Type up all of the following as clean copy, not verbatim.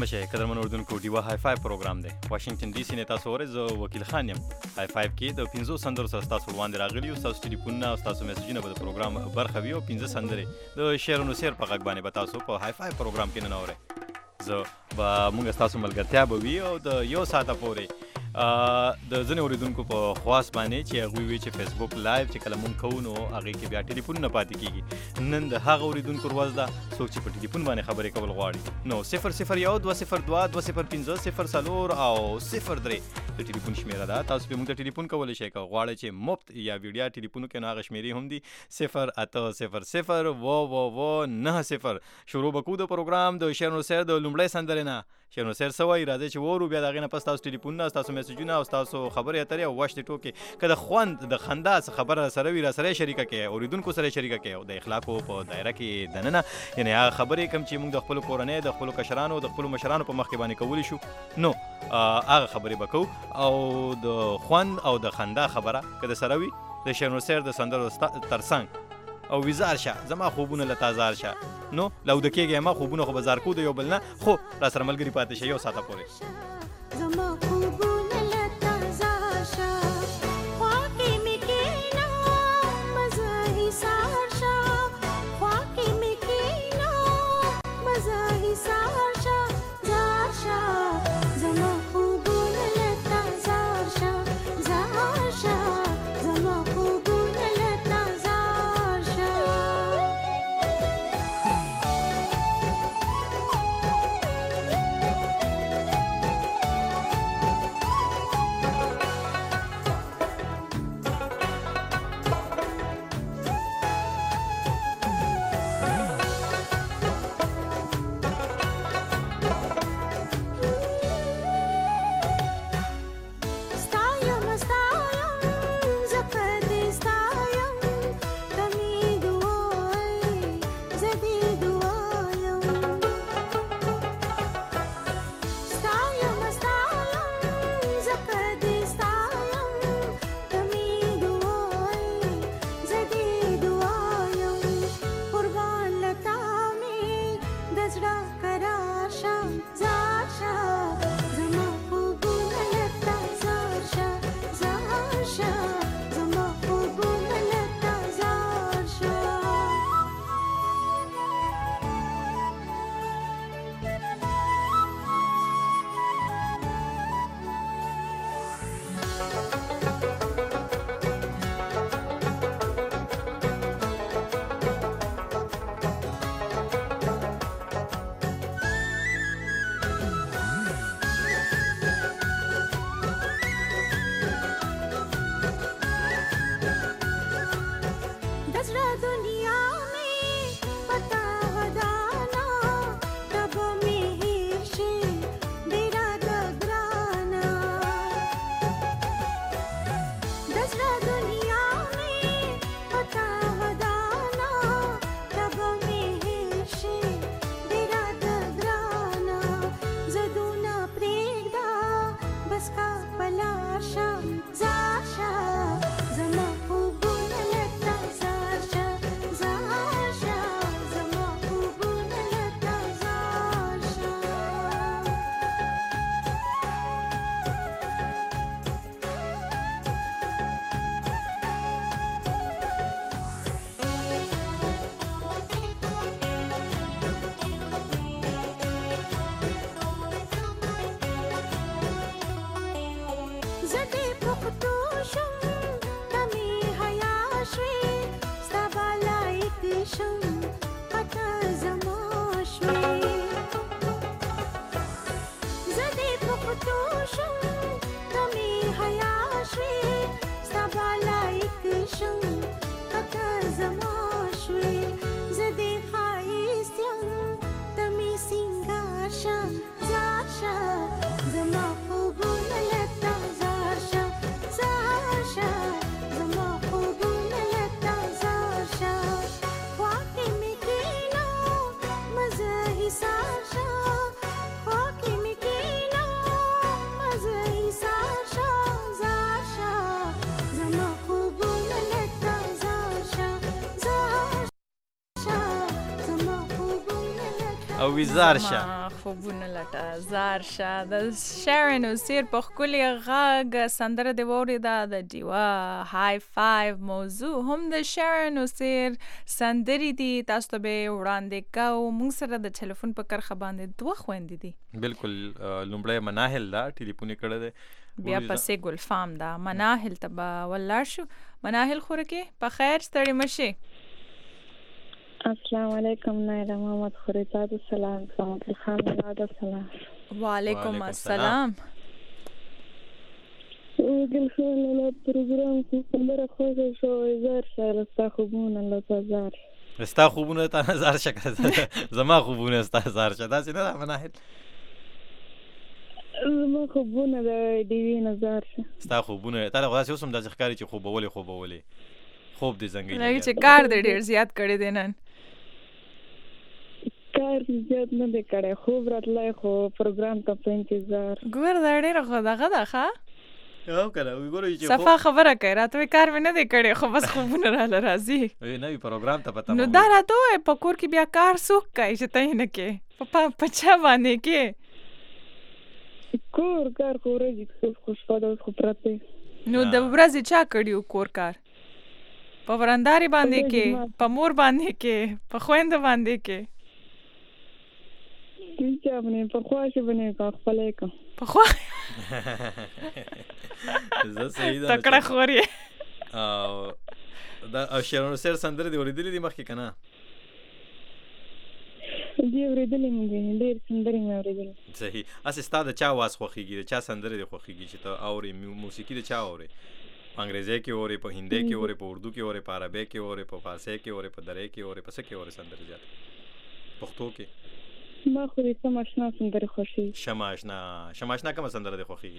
مننه شئ قدرمن اردوونکو ډیوا های فای پروګرام دی واشنگټن ډي سي نه تاسو اورئ زه وکیل خان یم های فای کې د 15 سندرو سره تاسو وړاندې راغلي او تاسو ټلیفونونه او تاسو میسجونه به د پروګرام برخه وي او 15 سندرې د شعر او سیر په غږ باندې به تاسو په های فای پروګرام کې نه اورئ زه به موږ تاسو ملګرتیا به وي او د یو ساعته پورې د ځینې اوریدونکو په خواست باندې چې هغوی وي چې فیسبوک لایو چې کله مونږ کوو نو هغې کې بیا ټلیفون نه پاتې کېږي نن د هغه اوریدونکو ورځ ده څوک چې په ټلیفون باندې خبرې کول غواړي نو 001 202 205 او 03 د ټلیفون شمیره ده تاسو به مونږ ته ټلیفون کولی شئ که غواړئ چې مفت یا ویډیا ټلیفون وکړئ نو هغه شمیرې هم دي 08000 شروع به کوو د پروګرام د شعر و سیر د لومړۍ سندرې نه شعر و سیر څه وایي راځئ چې وورو بیا د هغې نه پس تاسو ټلیفونونه تاسو میسجونه او تاسو خبرې اترې او واشتې ټوکې که د خوند د خندا څه خبره سره وي راسره یې شریکه کړئ اوریدونکو سره یې شریکه کړئ او د اخلاقو په دایره کې دننه یعنې هغه خبرې کوم چې موږ د خپلو کورنۍ د خپلو کشرانو د خپلو مشرانو په مخکې باندې کولی شو نو هغه خبرې به کوو او د خوند او د خندا خبره که د سره وي د شعر و سیر د سندرو ترڅنګ او ویزار شه زما خوبونه لتازار شه نو لوده کېږي ما خوبونه خو بازار کو د یو بل نه خو را سره ملګري پاتې شه یو ساعته پورې زما خوبونه لتازار شه خوا کې مې کښېنه مزه حصار شه خوا کې مې کښېنه مزه حصار شه زار شه زما خوبونه لتازار شه زار شه زما خوبونه لتازار شه او ویزار شه خوبونه لټه زار شه د شارن اوسیر په ښکلي غږ سندره دې واورېده د ډیوه های فایو موضوع هم د شارن اوسیر سندرې دي تاسو ته به وړاندې کوو موږ سره د ټلیفون په کرښه باندې دوه خویندې دي بالکل لومړی مناهل ده ټلیفون یې کړی دی بیا پسې ګلفام ده مناهل ته به ولاړ شو مناهل خورکې په خیر ستړي مشي السلام علیکم نایله محمد خورزاد السلام سلامت خان یاد السلام وعلیکم السلام ګلخان له پروګرام کې خبره خوښه شو زار شاله ستا خوبونه له زار ستا خوبونه ته نظر شکه زما خوبونه ستا زار شه داسې نه ده مناهل زما خوبونه د ډیوي نظر شه ستا خوبونه تا له داسې اوس هم داسې ښکاري چې خوبولې خوب دې زنګېږي لکه چې کار دې ډېر زیات کړی دی نن کار زیات نه دی کړی خوب راتلی خو پروګرام ته په انتظار ګور دا ډېره خو دغه ده ښه او که نه وګورئ چې صفا خبره کوي راته وایي کار مې نه دی کړی خو بس خوبونه راله راځي نوي پروګرام ته پته نو دا راته ووایه په کور کې بیا کار څوک کوي چې ته یې نه کوې په چا باندې کې کور کار خو ورځې خو شپه ده اوس خو پرته نو د ورځې چا کړي کور کار په ورنداري باندې کې په مور باندې کې په خویندو باندې کې چا باندې په خواشه باندې کا خپلې کا په خوا زه صحیح ده تکړه خور یې دا شیرانو سر سندرې دې اورېدلې دي مخکې که نه دې اورېدلې مې دي ډېر سندرې مې اورېدلې صحیح هسې ستا د چا آواز خوښېږي د چا سندرې دې خوښېږي چې ته اورې موسیقي د چا اورې په انګریزۍ کې اورې په هندۍ کې اورې په اردو کې اورې په عربۍ کې اورې په فارسۍ کې اورې په درۍ کې اورې په څه کې اورې سندرې زیات پښتو کې ما خو دې سم اشنا سندرې خوښېږي شمع اشنا کومه سندره دې خوښېږي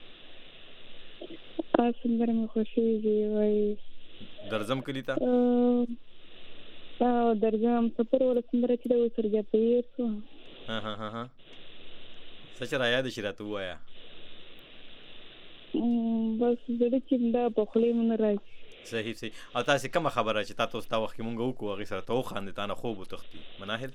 سندرې مې خوښېږي وایي درځم کلي ته درځم سفر ولا سندره چې ده اوس وربیا په هېر شو څه چې رایاد شي راته ووایه بس زړه چې دا په خولې مې نه راځي صحیح او تاسې کومه خبره چې تا ته اوس دا وخت کې مونږ وکړو هغې سره ته وخاندې تا نه خوب وتښتي مناهل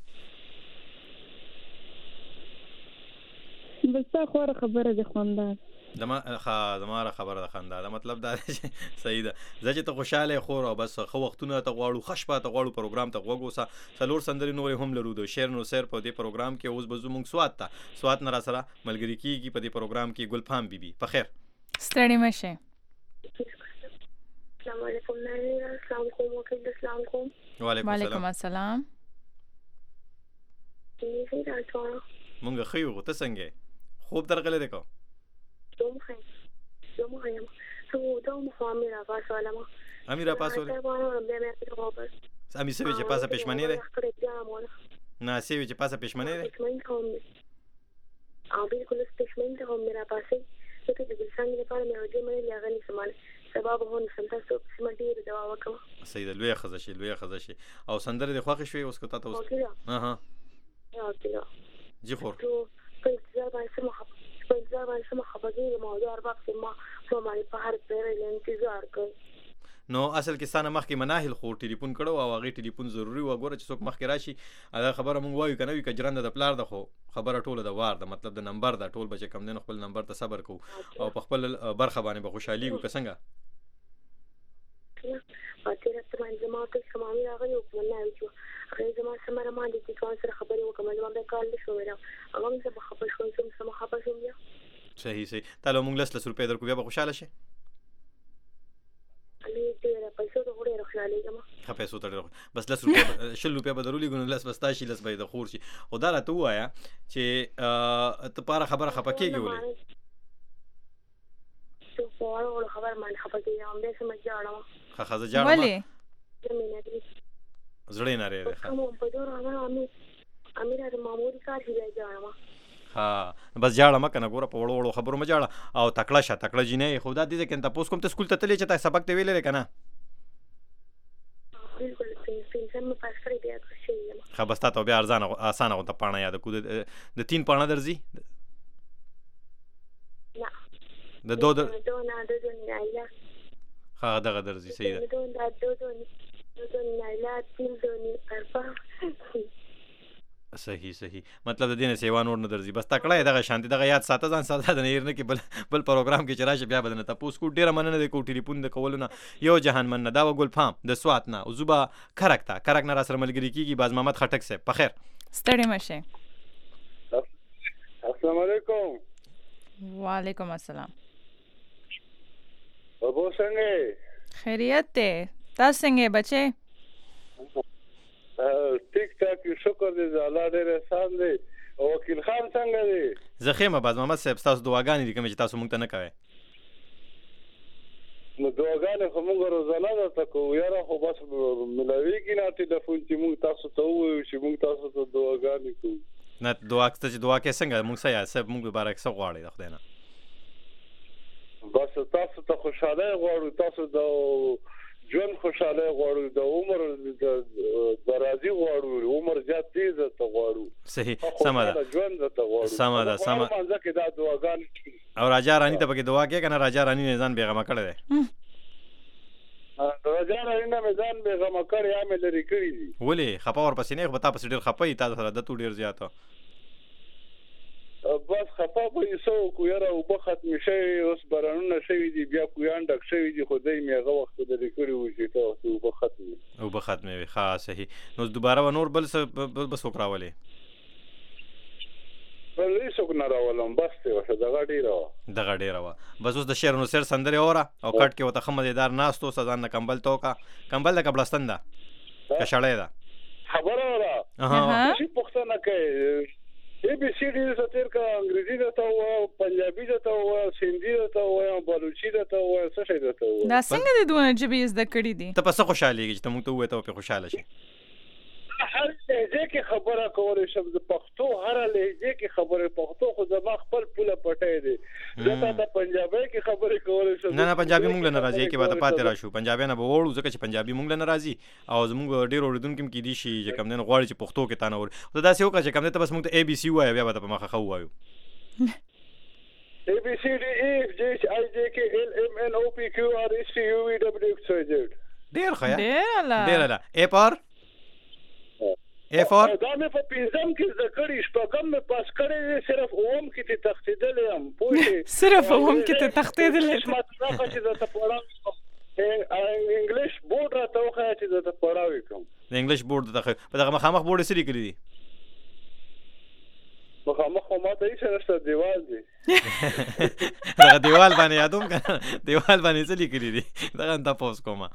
بس تا خواره خبره ده خواندار زما خبره ده خندا دا مطلب دا دی چې صحیح ده زه چې ته خوشحاله یې خور او بس ښه وختونه ته غواړو ښه شپه ته غواړو پروګرام ته غوږ اوسه څلور سندرې نورې هم لرو د شعر نو سیر په دې پروګرام کې اوس به ځو مونږ سوات نه راسره ملګري کېږي په دې پروګرام کې ګلفام بیبي په خیر ستړي مه شئ السلام علیکم نایله السلام علیکم وکیل السلام علیکم وعلیکم السلام مونږ ښه یو ته څنګه خوب درغلی دی که امیر پاسولی امی سوی چې پاسه پشمنی دی نه سوی چې پاسه پشمنی دی بالکل پشمنی ته هم میرا پاسه ځکه د ګلسان لپاره مې وجې منلې هغه نیسم سبا به هم نسم تاسو پسې مې ډېره دوا وکړم صحیح ده لویه ښځه شي او سندرې دې خوښې شوې اوس که تا ته اوس جي خور په انتظار باندې څه خبر کېږم او د ارباب چې ما باندې په هر ځای انتظار کوي نو اصل کې ستانه مخکې مناهل خو ټلیفون کړو او هغې ټلیفون ضروري و ګوره چې څوک مخکې راشي دا خبره مونږ وایو که نه وي که جرنده د پلار ده خو خبره ټوله د وار ده مطلب د نمبر ده ټول به چې کم دی نو خپل نمبر ته صبر کوو او په خپل برخه باندې به خوشحالېږو که څنګه تېره هفته باندې زما ته شمامي راغلی و په مننه چې هغې زما سمره باندې چې ځوان سره خبرې وکړم زما بیا کار نه شو ویلی هغه هم زه به خفه شوم زه هم سمه خفه شوم بیا صحیح تا له مونږ 10 روپۍ درکو بیا به خوشحاله شي پیسو ته خو ډېره خوشحالېږم ښه پیسو ته ډېره بس 10 روپۍ 10 روپۍ به درولیږو نو 10 به ستا شي 10 به یې د خور شي خو دا راته ووایه چې ته په هره خبره خفه کېږې ولې په وړو خبره باندې خفه کېږم همداسې مې ژاړم ښه زه ژاړم ولې زړه یې نری دی په دور امیر د معمولي کار شي بیا ژاړم بس ژاړه مه که نه ګوره په وړو وړو خبرو مه ژاړه او تکړه شه تکړه جینۍ خو دا دې ځای کې تپوس کوم ته سکول ته تللی چې تا سبق ته ویلی دی که نه ښه بس تا ته بیا اسانه غونته پاڼه یاده کړو د 3 پاڼه درځي د دو ښه دغه درځي صحیح ده صحیح مطلب د دې نه سیوا نور نه درځي بس تکړه دغه شانتي دغه یاد ساته ځان ساته د نیر نه کې بل پروګرام کې چې راشه بیا بدنه تاسو کو ډیره مننه د کو ټلیفون د کولونه یو جهان مننه دا وګل فام د سوات نه او زوبا کرک نه را سره ملګری کیږي باز محمد خټک صاحب په خیر ستړي مشه السلام علیکم وعلیکم السلام ابو څنګه خیریت ته تاسو څنګه بچي ټیک ټاک شکر دې الله دې احسان دې او وکیل خان څنګه دې زخیمه باز محمد صاحب تاسو دعاګانې دي کوم چې تاسو مونږ ته نه کوي نو دعاګانې خو موږ روزانه درته کوو یاره خو بس ملاویږي نه ټلیفون چې موږ تاسو ته ووایو چې موږ تاسو ته دعاګانې کوو نه دعا چې دعا کې څنګه مونږ سره سب مونږ مبارک څه غواړي د خدای نه بس تاسو ته خوشاله غواړو تاسو د ژوند خوشاله غواړو د عمر درازي غواړو عمر زیات تیز ته غواړو صحیح سم ده ژوند ته غواړو سم ده مانځه کې دا دعاګانې او راجا رانی ته پکې دعا کې کنه راجا رانی نه ځان بیغمه کړی دی راجا رانی نه ځان بیغمه کړی یا مې لري کړی دي ولې خپه ورپسې نه خو تاسو ډیر خپه یې تاسو سره د تو ډیر زیاته بس خفا به یسو کو یاره او به ختم شي اوس بارانونه شوي دي بیا کویان ډک شوي دي خو دای میغه وخت لري کړی و چې تاسو او به ختم وي ښه صحیح نو دوباره نور بل وکراولې بل څوک نه راولم بس ته وشه دغه ډیره وا بس اوس د شعر نو سر سندره اوره او کټ کې وته خمدیدار ناستو سزان نه کمبل توکا کمبل د قبلستان دا کښړې دا خبره را چې پښتنه کوي ABC دې ستر کا انګریزي دته او پنجابي دته او سندي دته او بلوچي دته او څه شي دته او دا څنګه د دوه جبې زده کړې دي ته پس خوشاله کیږي ته موږ ته وې ته په خوشاله شي هر لهجه کې خبره کولای شم د پښتو هر لهجه کې خبره پښتو خو زما خپل پوله پټې دي زه ته پنجابي کې خبره کولای شم نه پنجابي مونږ نه راځي کې باته پاتې راشو پنجابي نه به وړو ځکه چې پنجابي مونږ نه راځي او زموږ ډېر اوریدونکو کې دي شي چې کم نه غواړي چې پښتو کې تانه ور دا څه وکړي چې کم نه ته بس مونږ ته ABC وایي بیا به په مخه خو وایو ABCDEFGHIJKLMNOPQRSTUVWXYZ ډېر ښه ډېر لا A for دا مې په پنځم کې ذکرې شپږم مې پاس کړې صرف اوم کې ته تختیدلې ام پوه صرف اوم کې ته تختیدلې مطلب چې دا ته پړاو انګلیش بورډ راته وخا چې دا ته پړاو کوم د انګلیش بورډ ته په دغه مخامخ بورډ سری کړی دي مخامخ ماته یې سره دیوال دی دا دیوال باندې یادوم کنه دیوال باندې څه لیکلي دي دا تاسو کومه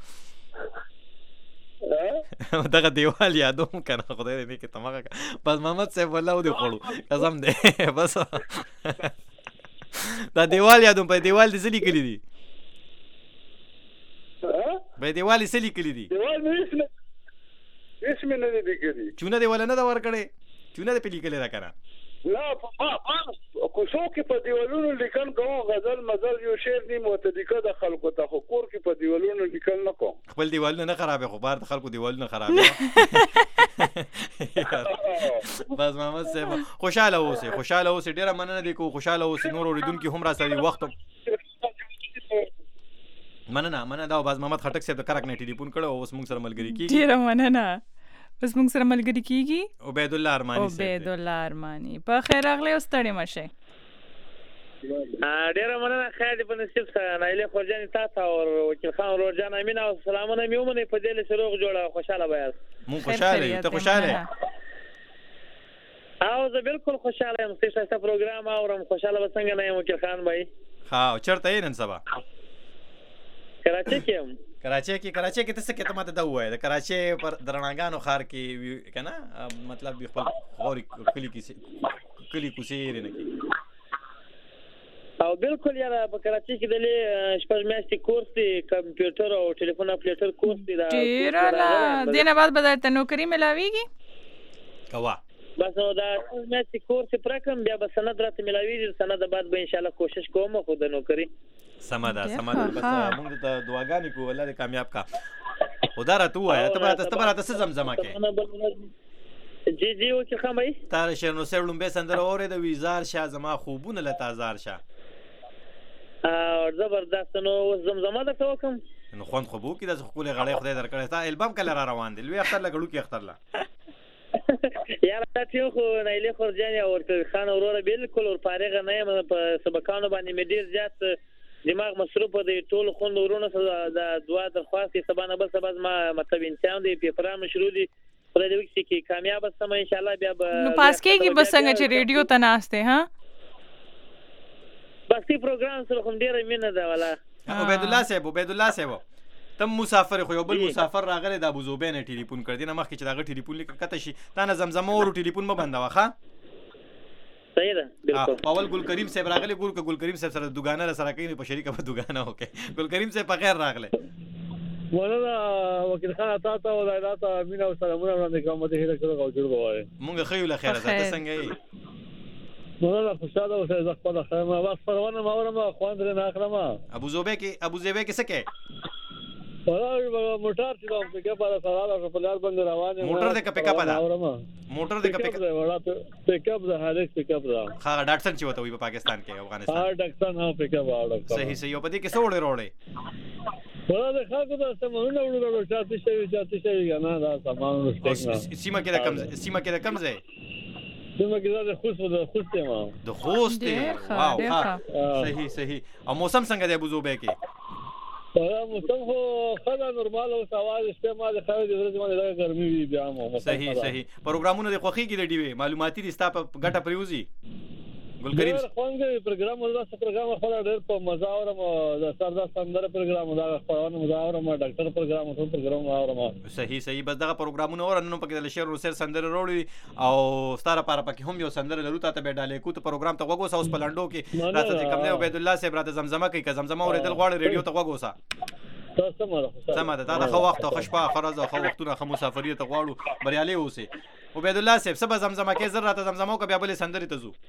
دغه دیوال یادوم کنه خدای دې کې تماغه بس محمد صاحب والله ودی خړو قسم دې بس دا دیوال یادوم په دیوال دې څه لیکلي دي په دیوال څه لیکلي دي دیوال مې اسم نه دي لیکلي چونه دیوال نه دا ور کړي چونه دې په لیکلي را کنه لا کو څو کې په دیوالونو لیکل کوم غزل مزل یو شعر نیم متدیکه د خلکو ته خو کور کې په دیوالونو لیکل نه کوم خپل دیوالونه نه خرابې خو بار د خلکو دیوالونه خرابې بس محمد صاحب خوشاله اوسې ډیره مننه دي کو خوشاله اوسې نور اوریدونکو هم را سړي وخت مننه دا باز محمد خټک صاحب د کرک نه ټلیفون کړو اوس موږ سره ملګری کیږي ډیره مننه بس موږ سره ملګری کیږي عبید الله ارمانی په خیر راغلی او ستړي مشه ډیره مننه خیر دې په نصیب سره نایله خورجان تاسو او وکیل خان ورجان امین او سلامونه میومنه په دې له شروع جوړه خوشاله بیاست مو خوشاله ته خوشاله او زه بالکل خوشاله یم ستاسو پروګرام اورم خوشاله وسنګ نه یم وکیل خان بھائی ها چرته یې نن سبا کراچي کې ته څه کې ته ماته دا وایې د کراچي پر درناګانو خار کې کنه مطلب خپل خوري کلی کوسي نه کې او بالکل یاره په کراچي کې د شپږ میاشتې کورس دی کمپیوټر او ټلیفون اپلیټر کورس دی دا ډیر لا دینه بعد به درته نوکری ملاويږي کوا بس نو دا میاشتې کورس پرکم بیا به سند راته ملاويږي سند بعد به ان شاء الله کوشش کوم خو د نوکری سم ده بس موږ ته دعاګانې کوو الله دې کامیاب کا خدا را تو ہے ته څه زمزمه کې جی وکیل خان بھائی تار شنو سرلم به سندره اوره د ویزار شاه زما خوبونه لتازار شه زبردست نو زمزمه ده کوم نو خوند خوبو کې د خپل غړې خدای درکړې تا البم کله را روان دي لوی اختر لګړو کې اختر لا یاره دا ټیم خو نایلې خورجان او ورکوي خان وروره بالکل ور فارغه نه یم په سبقانو باندې مې ډېر زیات دماغ مصروف دی ټول خوند ورونه د دعا درخواست سبا نه بل سبا ما مطلب امتحان دی پیپران شروع دي خدای دې وکړي چې کامیاب سم ان شاء الله بیا نو پاس کېږي بس څنګه چې ریډیو ته ناشته ها بس تی پروګرام سره کوم ډېر مینه ده والا عبید الله صاحب تم مسافر خو یو بل مسافر راغلی د ابو زوبین ټلیفون کړ دینه مخکې چې داغه ټلیفون لیک کته شي تا نه زمزمه ور ټلیفون ما بندا واخه صحیح ده بالکل اول ګل کریم صاحب راغلی ګل کریم صاحب سره دکانه سره کوي په شریکه په دکانه وکي ګل کریم صاحب په خیر راغله مولانا وکیل خان تاسو ولایت امین او سلامونه وړاندې کوم ته هیله کړو او جوړ وای مونږ خیو له خیره تاسو څنګه یې مولانا خوشاله اوسه زه خپل خیمه واس پروانه ما ورما خوان درې نه اخلم ابو زوبه کې څه کې والله موټر چې کوم کې په سره په لار باندې روان یم موټر دې کپیک اپ ده موټر دې کپیک ده ولا پیک اپ ده هر پیک اپ ده ها ډاکټر چې وته وي په پاکستان کې افغانستان ها ډاکټر نه پیک اپ ډاکټر صحیح یو په دې کې څوړې روړې والله خاطر ده سمونه وړو چاته شي نه دا سامان ورسته سیمه کې د کم ځای سیمه کې د خوست ما د خوست واو ها صحیح او موسم څنګه دی ابو زوبه کې موسم خو خلا نورمال او سوال شپه ما د خاوي د ورځې باندې لږه ګرمي وي بیا مو صحیح پروګرامونه د خوخي کې د ډیوي معلوماتي دي ستا په ګټه پریوزي ګل کریم څنګه پروګرام ولدا پروګرام خلا ډېر په مزه اورم د سردا سندره پروګرام دا خپلونه مزه اورم ډاکټر پروګرام اورم صحیح بس دغه پروګرامونه اورنه پکې د شعر او سر سندره وروړي او ستاره لپاره پکې هم یو سندره لرو ته به ډالې کو ته پروګرام ته وګوسه اوس پلانډو کې راته کوم نه عبید الله صاحب راته زمزمه کوي که زمزمه اوریدل غواړي ریډیو ته وګوسه سمه ده دا خو وخت او خشپه خرز او خو وختونه خو مسافریت غواړو بریالي اوسه عبید الله صاحب سبا زمزمه کې زر راته زمزمه کو بیا بل سندره ته زو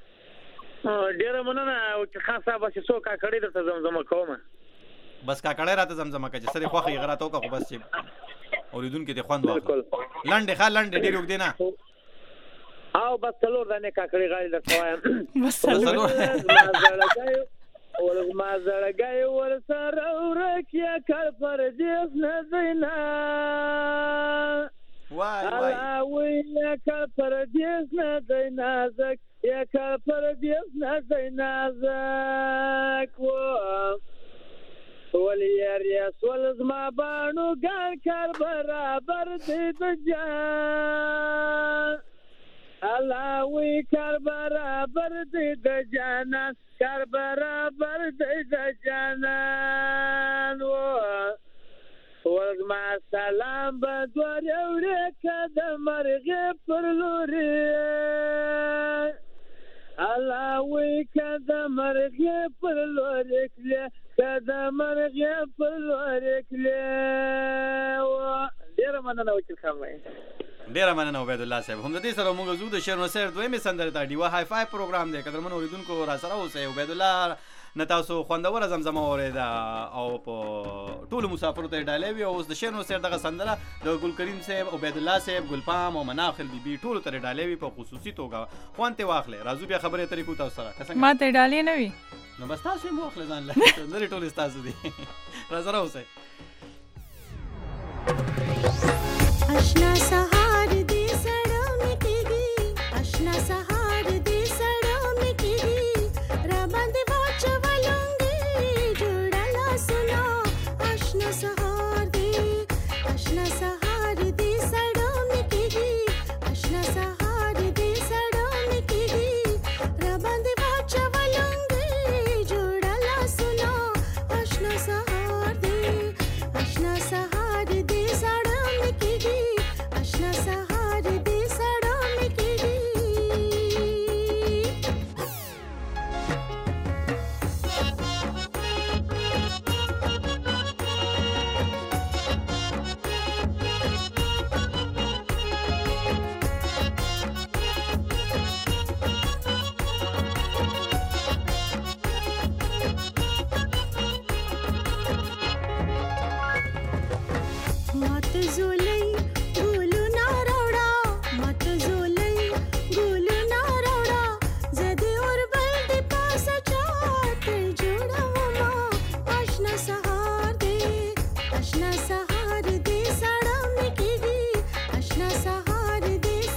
ډیره مننه او چې خاصه به څو کا کړی درته زمزمه کوم بس کا کړی راته زمزمه کوي سره خوخه یې غراته وکړه بس چې اوریدونکو ته خوند واخلي لنډه ډیر وګ دینا او بس څلور دانه کا کړی غاړي درته وایم بس څلور ما زړګي ور سره ورکه کړ پر دې نه دینا وای کړ پر دې نه دینا زک یا کړ پر دې نه دینا زک ولی یا سول زما بانو ګر کار برابر دې د جان الله وی کار برابر دې د جانان کار برابر دې د جانان ورغما سلام بدور یوړه کده مرغه پر لوري الله وی کده مرغه پر لوري کده مرغه پر لوري ډیر مننه وکړم ډیر مننه عبید الله صاحب هم د دې سره موږ زو د شعر نو سر دویمه سندره ته ډیوا های فای پروګرام دی قدرمن اوریدونکو را سره اوسه عبید الله نتاسو خوندور زمزمه اوریدا او په ټول مسافرو ته ډالې وی او د شعر نو سر دغه سندره د ګل کریم صاحب عبید الله صاحب ګلپام او مناخل بیبي ټول ته ډالې وی په خصوصي توګه خوانته واخلې راځو بیا خبره طریقو تاسو سره ما ته ډالې نه وی نو بس تاسو مو واخلې ځان له نری ټول تاسو دي را سره اوسه اشنا سهار دې سړو میکيږي اشنا سهار دې سړو میکيږي را باندې واچولونګي جوړلا سنا اشنا سهار دې سړو میکيږي اشنا سهار دې سړو میکيږي را باندې واچولونګي جوړلا سنا اشنا سهار دې سړو میکيږي اشنا سهار دې سړو میکيږي مات زولای ګولو ناروړا مات زولای ګولو ناروړا زدي اور بل دې پاسه چات جوړا ما اشنا سهار دې سړو میکيږي اشنا سهار دې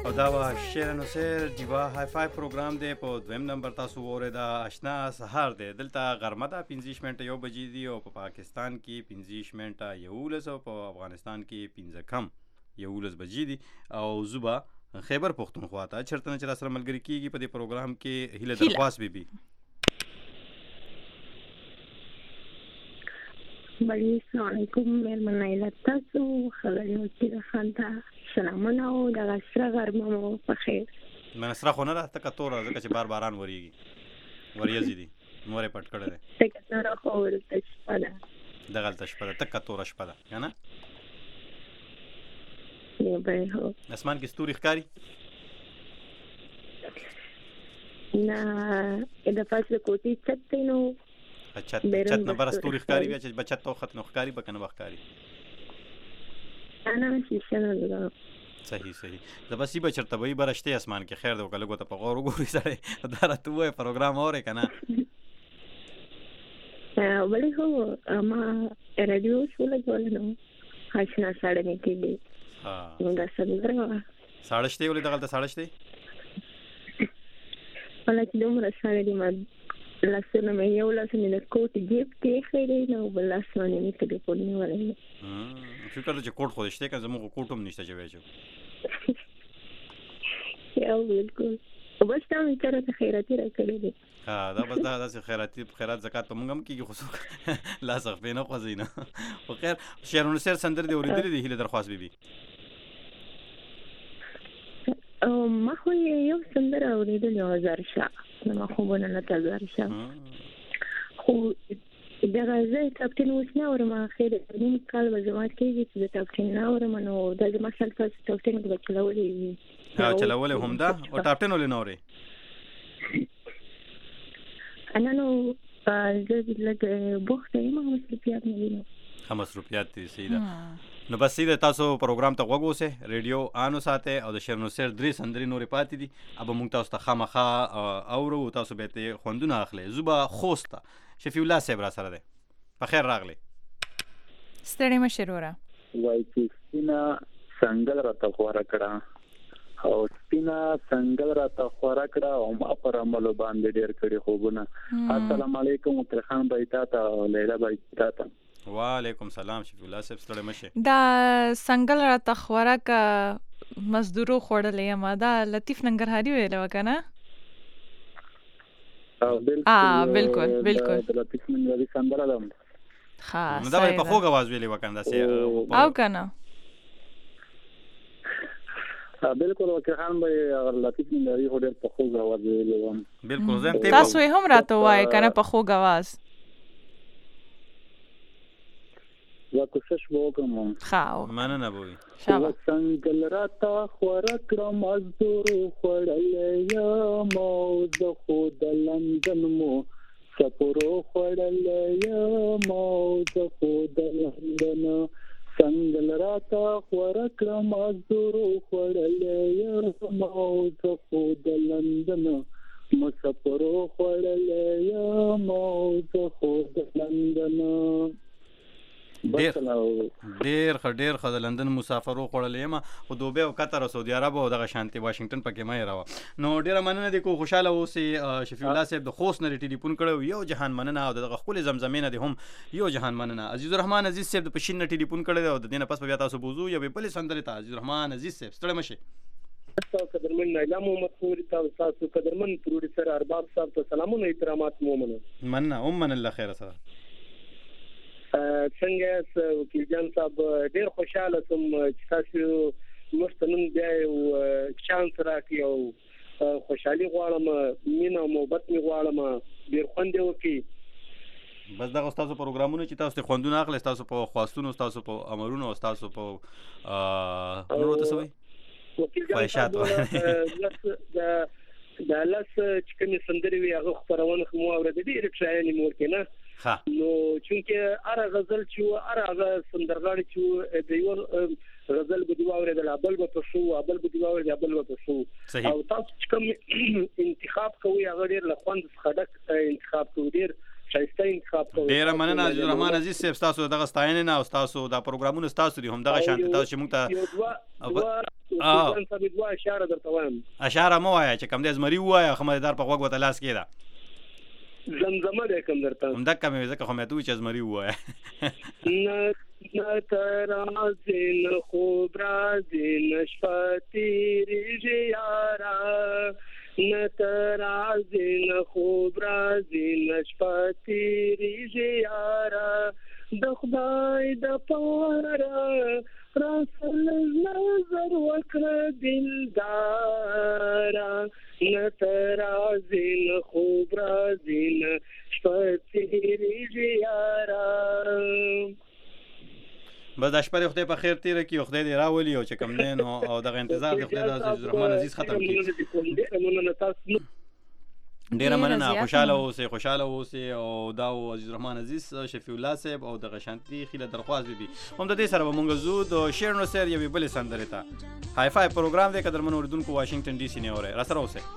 او دا وا شعر نو سیر دیوا های فای پروګرام دی په دویم نمبر تاسو وره دا آشنا سهار دی دلته غرمه دا 15 منټه یو بجې دی او په پاکستان کې 15 منټه یو لس او په افغانستان کې 15 کم یو لس بجې دی او زوبا خیبر پختونخوا ته چرته چې سره ملګری کیږي په دې پروګرام کې هیله درخواست بیبي بلی السلام علیکم میرمن نایله تاسو خبرې وکړي د خانته سلامونه او د غسره غرمه مو په خیر من سره خو نه ده تکه توره ځکه چې باران وریږي وریځي دي نورې پټ کړی دی تکه توره خو ورته شپه ده دغلته شپه ده تکه توره شپه ده که نه اسمان کې ستوري ښکاري نه د پاسه کوټې چت دی نو چت نه بره ستوري ښکاري بیا چې بچت ته وخت نو ښکاري به که نه به ښکاري نه شیشه نه ده صحیح زه بس یې به چېرته به یې به رشتې اسمان کې خیر دی وکړه لږ ورته په غور وګوري سړی دا راته ووایه پروګرام اورې که نه بلې خو ما راډیو اوس ولګوله نو آشنا ساړه مې کېږي نو دا سندره وه ساړه شته ولې دغلته ساړه شته ولا چې دومره ساړه دي ما لاسونه مې یو لاس مې د کوټ جیب کې ایښی دی نو بل لاس باندې مې ټلیفون نیولی دی فکر دی چې کوټ خو دې شته که زموږ کوټ هم نشته چې وایي یا بلکل بس تا مې چا راته خیراتي راکړی دی دا بس داسې خیرات زکات په موږ هم کېږي خو څوک لاس خپې نه خوځوي نه خو خیر شعرالنصیر سندرې دې اورېدلې دي هیله درخواست بیبي ما خو یو سندره اورېدلې وه زرشاه زما خوبونه نه ته زرشاه خو دغه زه ټاپ ټین اوس نه اورم اخر نیم کال به زما کېږي چې زه ټاپ ټین نه اورم نو دا زما سل تاسو ټاپ ټین به چلولی وي چلولی هم ده او ټاپ ټین ولې نه اورې انا نو زه لږ بوخته یم مصروفیات نه وینم ښه مصروفیات دي صحیح ده نو بس صحیح ده تاسو پروګرام ته غوږ اوسئ ریډیو آن وساتئ او د شعرالنصیر 3 سندرې نورې پاتې دي ابه موږ تاسو ته خامخا اورو تاسو به یې خوندونه اخلئ زه به خوست ته شفیع الله صاحب را سره دی په خیر راغلی ستړی مه شې وروره وایي چې سپینه څنګل راته غوره کړه او سپینه څنګل راته خوره کړه او ما پر عملو باندې ډېر کړي خوبونه السلام علیکم مترخان بای تا ته او لیلا بای تا ته وعلیکم سلام شفیع الله صاحب ستړی مه شې دا څنګل راته خوراکه مزدورو خوړلی یم دا لطیف ننګرهاري ویلی وه که نه بالکل د لطیف ننګرهاري سندره ده نو دا به یې په خوږ اواز ویلې وه که نه داسې او که نه بالکل وکیل خان به لطیف ننګرهاري خو ډېر په خوږ اواز ویلې وم بالکل تاسو یې هم راته ووایئ که نه په خوږ اواز زه کوشش به وکړم مننه به وي څنګل راته خوره کړه مزدورو خوړلی یم او زه خو د لندن مو سفرو خوړلی یم او زه خو د لندن څنګل راته خوره کړه مزدورو خوړلی یم او زه خو د لندن مسافرو خوړلی یم او زه خو د لندن ډېر ښه د لندن مسافرو خوړلی یم خو دوبۍ او قطر او سعودي عرب او دغه شانتې واشنګټن پکې مه هېروه نو ډېره مننه دی کو خوشحاله اوسئ شفیع الله صاحب د خوست نه ټلیفون کړی یو جهان مننه او دغه ښکلې زمزمې نه دی هم یو جهان مننه عزیز الرحمن عزیز صاحب د پشین نه ټلیفون کړی دی او د دې نه پس به بیا تاسو بوځو یوې بلې سندرې ته عزیز الرحمن عزیز صاحب ستړی مه شئ قدرمن نایله محمد خوري تاسو قدرمن پروډوسر ارباب صاحب ته سلامونه احترامات مو مننه هم منله خیره سره څنګه وکیل جان صاحب ډېر خوشاله شوم چې تاسو موږ ته نن بیا یو چانس راکړئ او خوشحالي غواړم مینه او محبت مې غواړم ډېر خوند یې وکړي بس دغه ستاسو پروګرامونه چې تاسو ته خوندونه اخلئ ستاسو په خواستونو ستاسو په امرونو او ستاسو په نورو ته څه وایي خواهشات د لس چې کومې سندرې وي هغه خپرونه خو مو اورېدې ډېرې ټراینې مو ورکړې نه نو چونکې هر غزل چې و هر هغه سندرغاړي چې د یو غزل به دی واورېدل بل به په شو بل به دی واورېدل بل به په شو او تاسو چې کوم انتخاب کوئ هغه ډېر له خوند څخه ډک انتخاب کوئ ډېر شایسته انتخاب کوو. ډیره مننه عزیز الرحمن عزیز صاحب، تاسو دغه ستاینه نه او تاسو دا پروګرامونه تاسو دي هم دغه شانت تاسو چې موږ ته دوه اشاره درته وایم. اشاره مو وایي چې کوم د زمری وایي خمدار په غوږ وته لاس کېده زمزمه ده کوم درته هم دک مې ځکه خو مې ته چې زمری وایي نه ترازی نه خوب رازی نه شپه تیریږي یاره نه ترازی نه خوب رازی نه شپه تیریږي یاره د خدای د پاره راسل نظر وکړه دلداره نه ترازی نه خوب رازی نه شپه تیریږي یاره. بس د شپه د خدای په خیر تیره کړي او خدای دې راولي او چې کوم دی نو او دغه انتظار د خدای د عزیز الرحمن عزیز ختم کړي. ډیره مننه، خوشاله اوسئ او دا عزیز الرحمن عزیز شفیع الله صاحب او دغه شانتي خیله درخواست بي هم د دې سره به مونږ زو د شعر نو سر یوې بلې سندرې ته هاي فای پروګرام دی قدرمن اوریدونکو واشنگټن ډي سي نه اوري را سره اوسئ.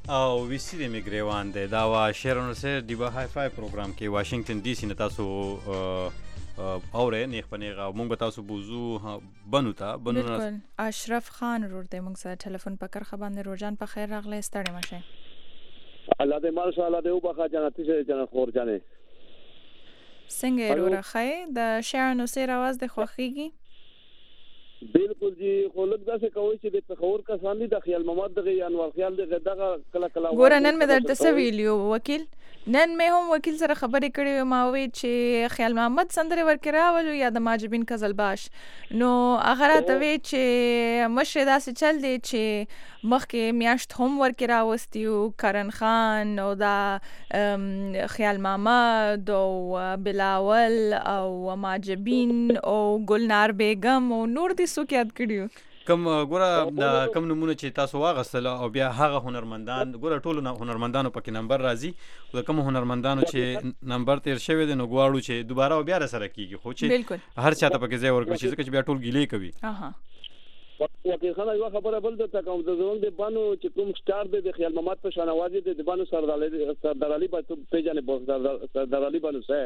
او ویسی د میګریوان دی دا وا شیرون سره دیوا های فای پروګرام کې واشنگټن ډي سي نه تاسو اورې نیخ پنیغه مونږ به تاسو بوزو بنو ته بالکل اشرف خان ورور دی مونږ سره ټلیفون په کرخه باندې روزان په خیر راغلی ستړي مشه الله دې مال الله دې وبخا جنتی شه جنت خور جانې څنګه ورور خای د شیرون سره आवाज د خوخيږي بالکل جی خو لږ داسې کوي چې د پخور کسان دي د خیال محمد دغه انوار خیال دغه کله کله ګور نن مې درته سویلیو وکیل نن مې هم وکیل سره خبرې کړې ما وی چې خیال محمد سندره ورکړه راولو یا د ماجبین قزلباش نو هغه راته وی چې مشه داسې چل دی چې مخکې میاشت هم ورکړه راوستیو کرن خان او دا خیال محمد او بلاول او ماجبین او گلنار بیگم او نور دي څوک یاد کړیو کم ګوره کم نمونه چې تاسو واغستل او بیا هغه هنرمندان ګوره ټولو هنرمندانو پکې نمبر راځي او کوم هنرمندانو چې نمبر تیر شوی دی نو غواړو چې دوباره بیا سره کیږي خو چې هر چاته پکې ځای ورکړي چې بیا ټول ګیلې کوي وکیل خان یو خبره بل د تکوم د زوند د بانو چې کوم سٹار دی د خیال محمد په شانوازي د بانو سردار علي په پیژنې سردار علي بانو سه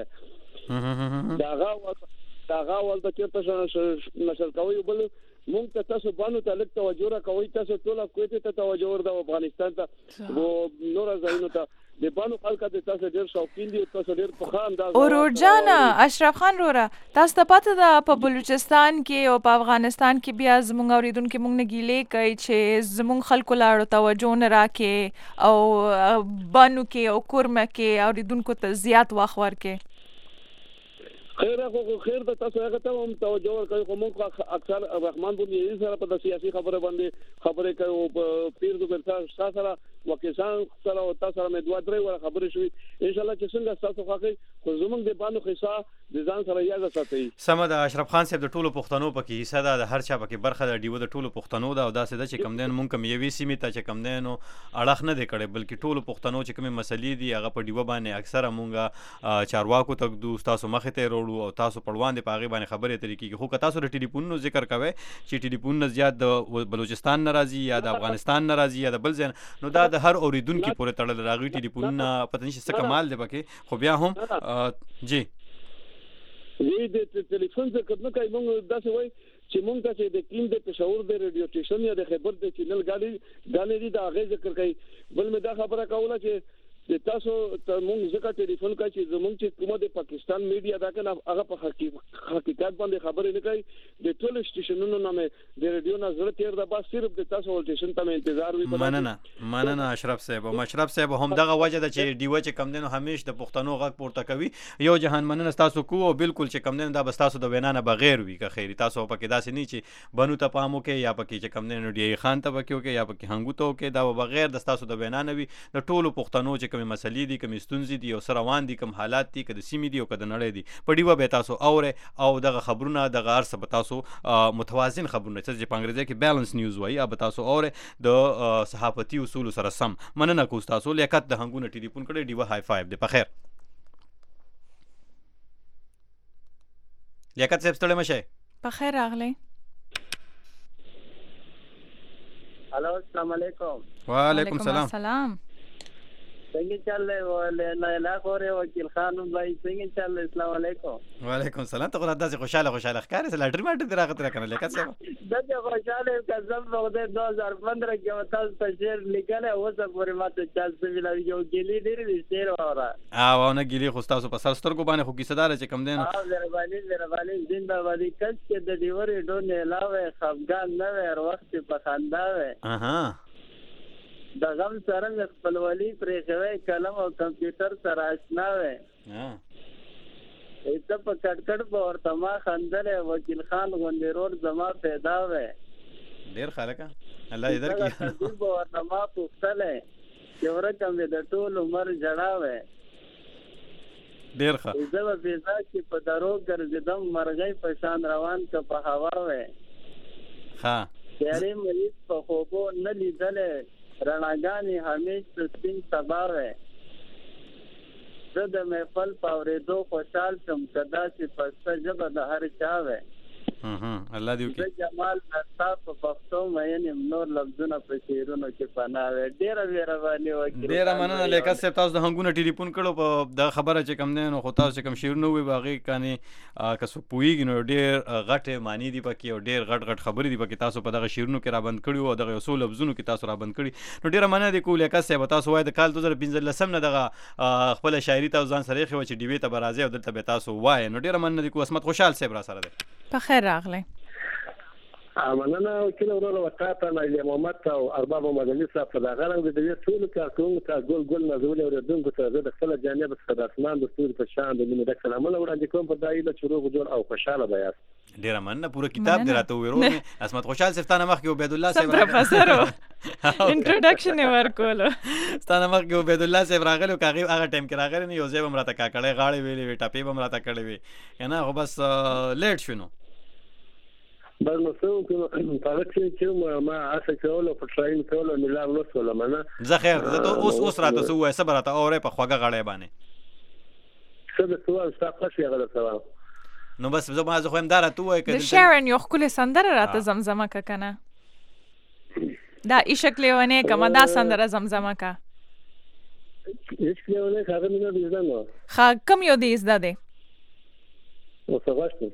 داغه ول د چیرته نشر کوي بل مونږ ته تاسو باندې تعلق توجه را کوي تاسو ټول کوټه ته توجه ورته افغانستان ته وو نور ځایونو ته د بانو خلک د تاسو ډیر شوقین دي تاسو ډیر په خان دا اورور جان اشرف خان رورا تاسو ته پته ده په بلوچستان کې او په افغانستان کې بیا زموږ اوریدونکو موږ نه ګیلې کوي چې زموږ خلکو لاړو توجه نه راکې او بانو کې او کورمه کې اوریدونکو ته زیات واخ ورکې خیر د تاسو هغه ته هم توجه ورکړئ خو موږ اکثر رحمان بن یزید سره په سیاسي خبره باندې خبرې کوي او پیر د برتا سره وکیسان سره او تاسو سره مې دوه درې ور خبرې شوې ان شاء الله چې څنګه تاسو خوښي خو زموږ د باندې حصہ د ځان سره یاد ساتي سم د اشرف خان صاحب د ټولو پښتنو پکې حصہ ده د هر چا پکې برخه د ډیو د ټولو پښتنو ده او داسې د چې کم دین مونږ کم یوي سیمه ته چې کم دین او اړه نه دی کړي بلکې ټولو پښتنو چې کومه مسلې دي هغه په ډیو باندې اکثره مونږه چارواکو تک دو تاسو مخه ته وروړو او تاسو پړوان دي پاغي باندې خبرې طریقې خو که تاسو د ټلیفون ذکر کوي چې ټلیفون نه زیات د بلوچستان ناراضي یا د افغانستان ناراضي یا د بل ځای نو دا د هر اوریدونکو پورې تړل راغی ټلیفون پته نشي څه کمال دی پکې خو بیا هم جی د ټلیفون ذکر نه کوي موږ داسې وای چې موږ ته د ټیم د پېښور د ریډیو سټیشن یا د خبر د چینل غاړي دا غږ ذکر کوي بل مې دا خبره کوله چې تاسو ته موږ ځکه ټلیفون کوي چې زموږ چې کومه د پاکستان میډیا دا کنه هغه په حقیقت باندې خبرې نه کوي د ټول سټیشنونو نامه د ریډیو نظر تیر د با صرف د تاسو سټیشن ته انتظار وي مننه اشرف صاحب هم دغه وجه ده چې دیو چې کم دینو همیش د پښتنو غږ پورته کوي یو جهان مننه تاسو کو او بالکل چې کم دین دا بس تاسو د وینا نه بغیر وي که خیری تاسو پکې داسې نه چې بنو ته پامو کې یا پکې چې کم دین ډی خان ته پکې کې یا پکې هنګو ته کې دا بغیر د تاسو د وینا نه وي د ټولو پښتنو چې کوم مسلې دي کوم ستونزې دي او سره روان دي کوم حالات دي کده سیمې دي او کده نړۍ دي په ډیوه به تاسو اوره او دغه خبرونه دغه ارسه به تاسو متوازن خبرونه چې په انګریزي کې بیلانس نیوز وایي به تاسو اوره د صحافتي اصول سره سم مننه کوم تاسو لیاقت د هنګونه ټلیفون کړي ډیوه های 5 دی په خیر لیاقت صاحب ستړي مشه په خیر راغلی الو السلام علیکم وعلیکم السلام څنګه چل نه لا کوره وکیل خان بھائی څنګه چل السلام علیکم وعلیکم السلام ته خدای داسې خوشاله ښکارې سره لټری ماټ دی راغته کنه لیکه څه دغه خوشاله قسم په 2015 کې وتاس په شعر لیکل او څه پورې ماته چل څه ویل یو ګلی دی شعر اورا او نه ګلی خو تاسو په سر سترګو باندې خو کیسه دار چې کم دین مهرباني زنده‌بادي کس کې د دیوري ډونه علاوه خفګان نه ور وخت په خندا وې د غم سره خپلولي پرې شوی قلم او کمپیوټر سره آشنا وې ایته په کټکټ په ورته ما خندل وکیل خان غوندې روډ زما پیدا وې ډیر خلک الله دې درکې په ورته ما پوښتلې چې ورکه مې د ټول عمر جړا وې ډیر ښه زه په فضا کې په درو ګرځېدم مرغۍ په شان روان که په هوا وې ها تیارې مریض په خوبو نه لیدلې رڼاګانې همیش سپین سبا وې زه د محفل په اورېدو خوشحال شم که داسې پسته ژبه د هر چا وې الله دې وکړي. جمال نستا په پښتو مې نور لفظونه په شعرونو کې پناه ډېره مهرباني وکړه. ډېره مننه لیکه صاحب، تاسو د هنګونه ټلیفون کړو په دا خبره چې کم نه نو خو تاسو کم شعرونه وي باغې کاني که څوک پوهیږي نو ډېر غټه معنی دی پکې او ډېر غټ خبرې دی پکې تاسو په دغه شعرونو کې را بند کړی او دغه اصول لفظونو کې تاسو را بند کړی نو ډېره مننه دی کو لیکه صاحب. تاسو وایي د کال 2015 نه دغه خپل شاعري تاسو ځان سره خو چې ډیبې ته برازي او دلته به تاسو وایي نو ډېره مننه دی کو. اسمت خوشحال صاحب را سره دی. په خیر راغلی. مننه وکیل ورور وکاته نایله محمد او ارباب مدني صاحب په دغه رنګ د دې ټول کارکونکو ته ګل نازول اوریدونکو ته د خپل جانب څخه د اسمان د ستوري په شان د مینې د سلامونه وړاندې کوم په دایله شروع جوړ او خوشاله بیاست. ډېره مننه. پوره کتاب دی راته ویرو اسمت خوشحال صاحب تانه مخ کې عبید الله صاحب پروفیسور انټروډکشن یې ورکولو ستانه مخ کې عبید الله صاحب راغلو کاغي هغه ټایم کې راغلی نه یو ځای بم راته کاکړې غاړې ویلې وی ټاپې بم راته کړې وی کنه خو بس لیټ شونو بل نو څو په چې ما اسه کولو په ټراین کولو ملان نو سول منه زه خیر زه اوس راته سو وای صبر راته اورې په خوګه غاړې باندې څه د سوال تاسو یې غلط سوال نو بس زه ما زه خو هم دار ته وای کړه شارن یو خپل سندره راته زمزمه ک کنه دا عشق لیونه کما دا سندره زمزمه کا عشق لیونه هغه نه دی زنه خا کم یو دی زده دی او څه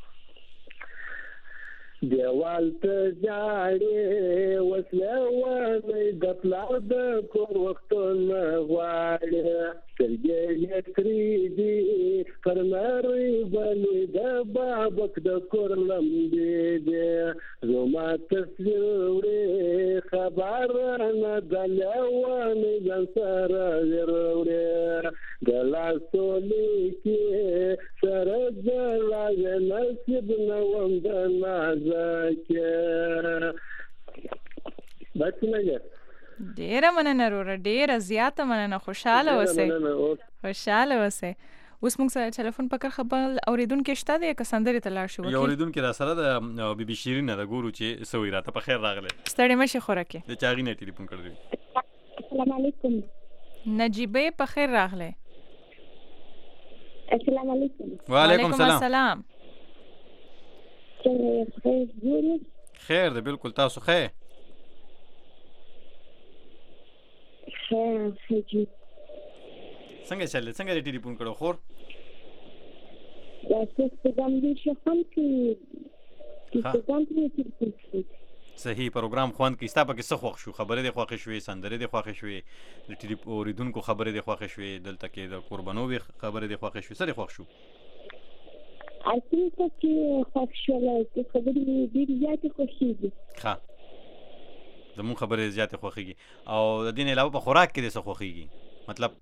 دیوال ته جاړې وسله د پلار د کور وختونه غواړي سترګې یې کړې دي پر نارې باندې د بابک د کور لمبې دي زما تصویر وړې خبر نه د لیوانې ځان سره وروړې د لاسو لیکې سره د لاغې نصیب نه وم د ناز ډیره مننه وروره ډیره زیاته مننه خوشاله اوسئ اوس موږ سره ټلیفون پکړ خبر اوریدونکو شته دی که سندرې ته لاړ شو یو اوریدونکو را سره د بیبي شیرین نه د ګورو چې سوي راته په خیر راغله ستړي مشه خوراکي د چاغې نه ټلیفون کړی. السلام علیکم نجیبه په خیر راغله. السلام علیکم. وعلیکم السلام. خیر ده بالکل تاسو خیر څنګه چلې څنګه دې ټلیفون کړو خور صحیح پروګرام خوان کې ستا پکې څه خوښ شو خبرې دې خوښ شوې سندرې دې خوښ شوې د ټلیفون اوریدونکو خبرې دې خوښ شوې دلته کې د قربانو خبرې دې خوښ شوې څه دې خوښ شو اصل چې خوښ شول چې خبرې ډېر زیاتې خوښېږي. ښه زموږ خبرې زیاتې خوښېږي او د دې نه علاوه په خوراک کې دې څه خوښېږي مطلب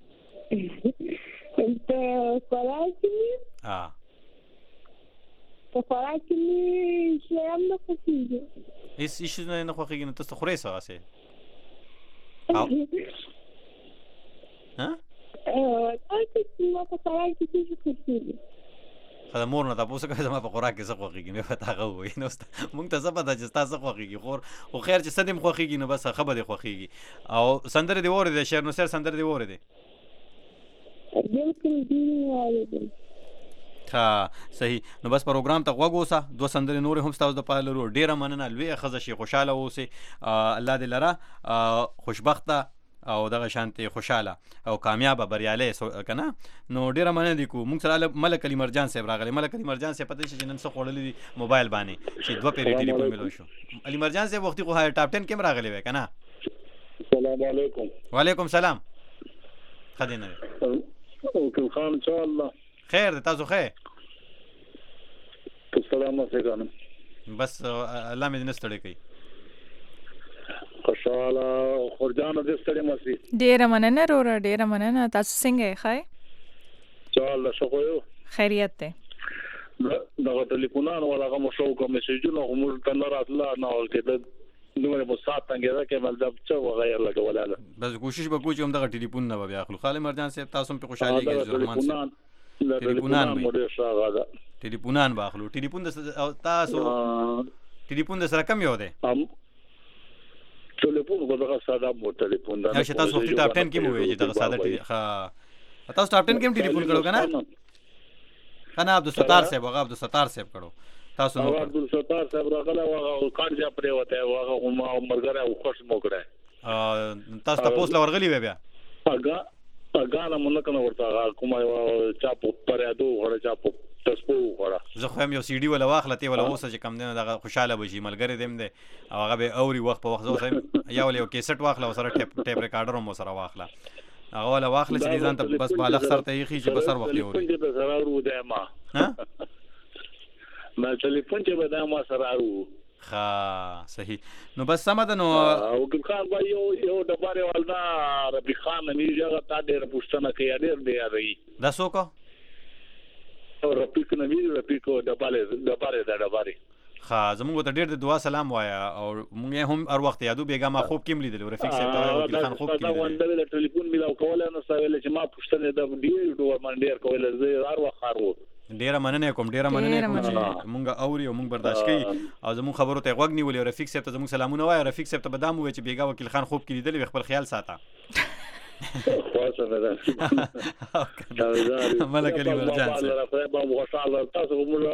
په خوراک کې په خوراک کې شی هم نه خوښېږي هېڅ نه خوښېږي نو تاسو خورئ څه هسې په خوراک کې څه خوښېږي خو د مور نه تاسو کوئ زما په خوراک کې څه خوښېږي مې به هغه ووایي نو موږ ته څه پته چې ستا څه خوښېږي خو خیر چې څه دې م خوښېږي نو بس ښه به دې خوښېږي او سندرې دې واورېدې شعر نصیر سندرې دې واورېدې ښه صحیح نو بس پروګرام ته غوږ اوسه دوه سندرې نورې هم ستاسو دپاره لرو ډېره مننه لویه ښځه شي خوشحاله اوسئ الله دې لره خوشبخته او دغه شانتي خوشاله او کامیابه بریالی کنه نو ډیره مننه دي کو موږ سره ملک علي مرجان صاحب راغلی ملک علي مرجان صاحب پته چې نن څه خوړلې دي موبایل باندې چې دوه پیری ټلیفون ملو شو علي مرجان صاحب وختي خو ټاپ 10 کې راغلی وای کنه السلام علیکم وعلیکم السلام خدینه او خان ان شاء الله خیر تاسو خیر السلام علیکم بس الله مې نستړی کوي خوشاله خورجان دې ستړي مسی ډیره مننه وروره ډیره مننه تاسو څنګه یې ښه چاله شکو یو خیریت ده دغه ټلیفونان ولا کوم شو کوم میسجونه هم ته نه راتله نه ولکه نو مو سات څنګه راکې مل دا څه وغیر لګه ولاله بس کوشش وکړو چې هم دغه ټلیفون نه بیا خپل خالي مرجان صاحب تاسو په خوشالي کې زرمان ټلیفونان باخلو ټلیفون تاسو ټلیفون د سره کم یو ده ټلیفون غوډه ساده مو ټلیفون دا چې تاسو وخت ټاپ 10 کې مو وی چې دا ساده ښه تاسو ټاپ 10 کې ټلیفون کړو کنه کنه عبدالستار صاحب هغه عبدالستار صاحب کړو تاسو نو عبد الستار صاحب راغله او کار جا پرې وته هغه هم مرګره او خوش مو کړه تاسو تاسو لورغلی بیا اګاله مونږ کنه ورته کومه چا په پرېدو غړ چا په تاسو غړ زه خو هم یو سی ډي ولا واخله ته ولا اوسه چې کم دینه دغه خوشاله بشي ملګری دیم دی او هغه به اوري وخت په وخت زه یو یو کیسټ واخله او سره ټیپ ریکارډر هم سره واخله هغه ولا واخله چې ځان ته بس بالغ سره ته یخي چې بسر وخت اوري څنګه به سره ورو دی ما ما ټلیفون چې به دا ما سره ورو ها صحیح نو بس سمده نو او کوم خان با یو د باره والدا ربي خان ني جگہ تا ډېر پښتنه کې ډېر دی راي دا څوک او رپیک نوی رپیکو د باره ها زموږ ته ډېر د دعا سلام وایا او موږ هم هر وخت یادو بیګا ما خوب کېم لیدل رفیق صاحب ته وکیل خان خوب کېم لیدل د ټلیفون میلاو کوله نو سوال چې ما پښتنه د ډیر ډور من ډیر کوله زه هر وخت خارو ډیره مننه کوم چې مونږ اوري او مونږ برداشت کوي او زموږ خبرو ته غوږ نیولې رفیق صاحب ته زموږ سلامونه وای رفیق صاحب ته بدام وای چې بیګا وکیل خان خوب کې لیدل خپل خیال ساته خلاص نه ده ملک علی مرجان صاحب په مغشاله تاسو موږ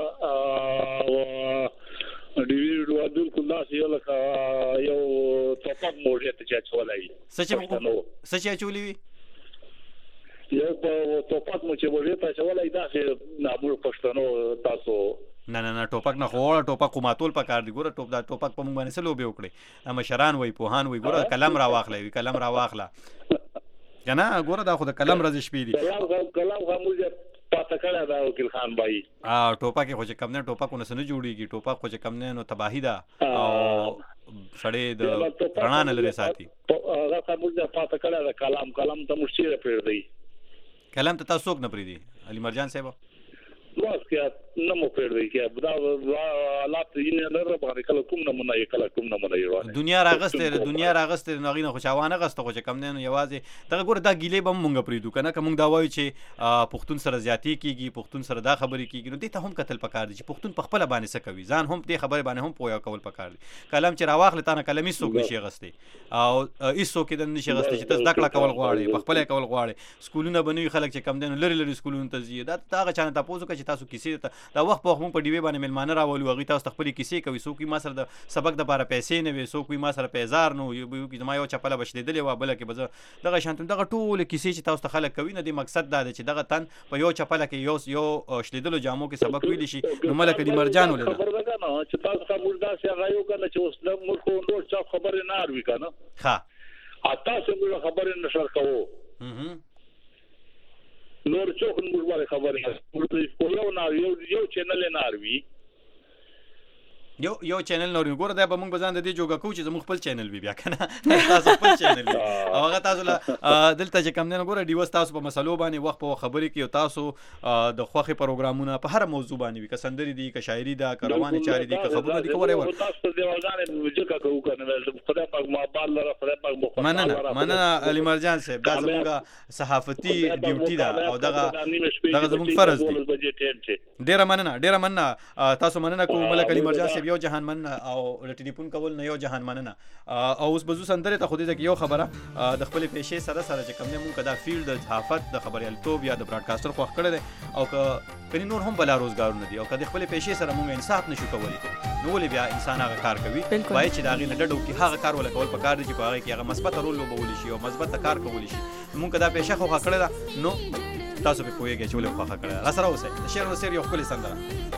ډی وی ډو عبد القداس یو لکه یو توپک موجه ته چولای سچ چولې وی یو په توپک مو چې وړي ته چولای دا چې نامور پښتنو تاسو نه ټوپک نه خوړ ټوپک کوماتول پکار دی ګوره ټوپ دا ټوپک په مونږ باندې سلو به وکړي مشران وای پوهان وای ګوره کلم را واخلې کنه ګوره دا خو د کلم راز شپې دي کلم خاموجه پاته کړه دا وکیل خان بای ټوپک خو چې کم نه ټوپکونه سن جوړیږي ټوپک خو چې کم نه نو تباہی ده او سړی د رڼا نه لري ساتي هغه خاموجه پاته کړه دا کلم ته مشتری پیر دی کلام ته تاسو نه پری دي علي مرجان صاحب واس کې نو مو پیر دی کې دا حالات یې نه لره باندې کله کوم نمونه یې دنیا راغسته نو غینه خوشاوانه غسته خو چې کم نه یوازې دغه ګور دا ګیلې بم مونږ پریدو کنه کوم دا وایو چې پښتون سره زیاتی کیږي پښتون سره دا خبرې کیږي نو دې ته هم قتل پکار دي چې پښتون په خپل باندې څه کوي ځان هم دې خبرې باندې هم پویا کول پکار دي کلام چې راواخل تا نه کلمې څوک نشي غسته او ایسو کې د نشي غسته چې تاسو دکړه کول غواړي په خپل کول غواړي سکولونه بنوي خلک چې کم دین لری سکولونه ته زیاده دا هغه چانه تاسو کې تاسو کیسې دا وخت په وخت په ډیوی باندې ملمانه راولو هغه تاسو خپل کیسې کوي سو کوي ما سره د سبق د لپاره پیسې نه وي سو کوي ما سره پیزار نو یو کې ما یو چپله بشلیدلې و بل کې بزه دغه شانتم دغه ټول کیسې چې تاسو خلک کوي نه د مقصد دا چې دغه تن په یو چپله کې یو شلیدلو جامو کې سبق ویل شي نو ملک دی مرجان ولنه خبر ده نه چې تاسو کوم مردا سي هغه یو کنه چې اوس د ملک نور څه خبره نه اروي کنه ها اته څنګه خبره نشر کوو نور څوک موږ باندې خبرې کوو یو چینل نه اروي یو چینل نور ګوره دا به موږ بزان د دې جوګه کو چې زموږ خپل چینل بیا کنه تاسو خپل چینل او هغه تاسو دلته چې کم نه ګوره دیوس تاسو په مسلو باندې وخت په خبرې کې تاسو د خوخي پروګرامونه په هر موضوع باندې وي که سندري دي که شاعري ده که رواني چاري دي که خبرونه دي کوي ور تاسو د دیوالانه وجکه کوو کنه خدای پاک ما بال لره خدای پاک مخ مننه علي مرجان صاحب دا زموږ صحافتي ډیوټي ده او دغه زموږ فرض دی ډیره مننه تاسو مننه کوم ملک علي مرجان یو جهان مننه او ټلیفون کول نه یو جهان مننه او اوس بزو سندره ته خو دې کې یو خبره د خپل پیشې سره چې کوم نه مونږ دا فیلډ د صحافت د خبريالتوب یا د براډکاسټر خو کړی دی او کني نور هم بلا روزګار نه دي او کله خپل پیشې سره مونږ انصاف نشو کولی نو ولې بیا انسان هغه کار کوي وای چې دا غي نه ډډو کې هغه کار ولا کول پکار دي چې په هغه کې هغه مثبت رول لوبول شي او مثبت کار کول شي مونږ دا پیشه خو کړی دا نو تاسو په کویږي چې ولې خو کړی را سره اوسه شعر نو سیر یو خپل سندره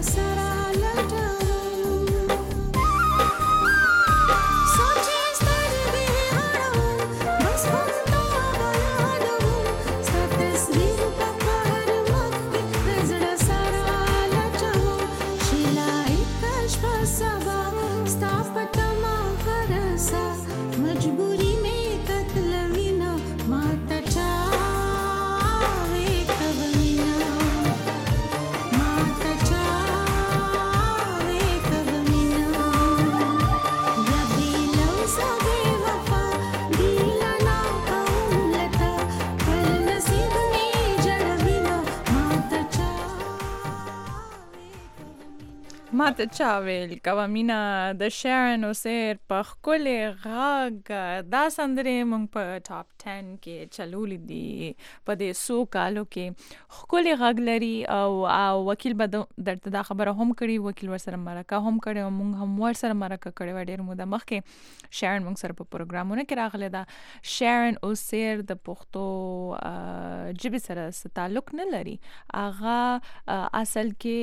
سره لټوم سوچې سترګې اړوم بس همدا به یادوم ستا تصویر به په هر مخ کې د زړه سره لټوم شیلای که شپه سبا ستا په تمه هره سا مجبوري مې کتلوینه ما ته چاوې کوینه ما ته چاوې کوینه یا بیلوزه بې وفا بیلنا کوم لته پر نصیب مې جړوینه ما ته ما ته چا ویل کوه مینا د شیرن اوسیر په ښکلې غږ دا سندرې موږ په ټاپ 10 کې چلولې دي په دې څو کالو کې ښکلې غږ لري او وکیل به درته دا خبره هم کړې وکیل ورسره مرکه هم کړې او موږ هم ورسره مرکه کړې وه ډېر موده مخکې شیرن موږ سره په پروګرامونو کې راغلی ده شیرن اوسیر د پښتو ژبې سره څه تعلق نه لري هغه اصل کې